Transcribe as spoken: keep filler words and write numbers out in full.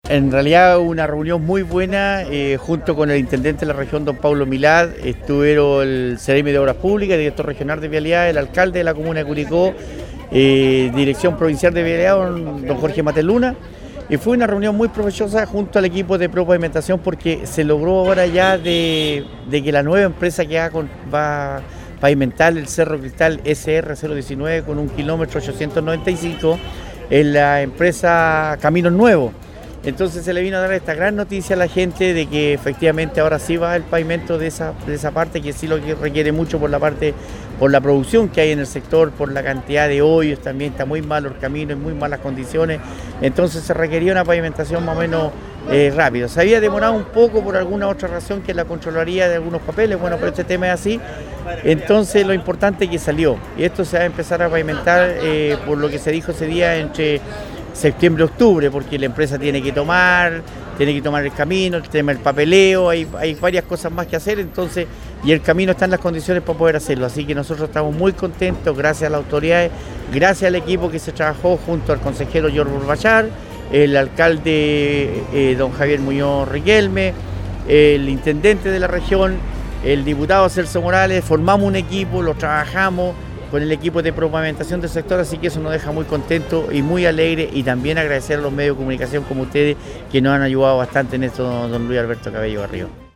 En realidad una reunión muy buena, eh, junto con el intendente de la región, don Paulo Milad, estuvieron el Seremi de Obras Públicas, el director regional de Vialidad, el alcalde de la comuna de Curicó, eh, dirección provincial de Vialidad, don, don Jorge Mateluna, y fue una reunión muy provechosa junto al equipo de Propavimentación, porque se logró ahora ya de, de que la nueva empresa que va, con, va a pavimentar el Cerro Cristal S R cero diecinueve con un kilómetro ochocientos noventa y cinco, es la empresa Caminos Nuevos. Entonces se le vino a dar esta gran noticia a la gente de que efectivamente ahora sí va el pavimento de esa, de esa parte, que sí lo que requiere mucho por la parte, por la producción que hay en el sector, por la cantidad de hoyos, también está muy malo el camino, en muy malas condiciones. Entonces se requería una pavimentación más o menos eh, rápida. Se había demorado un poco por alguna otra razón, que es la Contraloría de algunos papeles, bueno, pero este tema es así. Entonces lo importante es que salió, y esto se va a empezar a pavimentar eh, por lo que se dijo ese día entre septiembre y octubre, porque la empresa tiene que tomar, tiene que tomar el camino, el tema del papeleo, hay, hay varias cosas más que hacer, entonces, y el camino está en las condiciones para poder hacerlo, así que nosotros estamos muy contentos, gracias a las autoridades, gracias al equipo que se trabajó junto al consejero George Burbachar, el alcalde eh, don Javier Muñoz Riquelme, el intendente de la región, el diputado Celso Morales, formamos un equipo, lo trabajamos con el equipo de propavimentación del sector, así que eso nos deja muy contentos y muy alegres, y también agradecer a los medios de comunicación como ustedes que nos han ayudado bastante en esto, don Luis Alberto Cabello Barrio.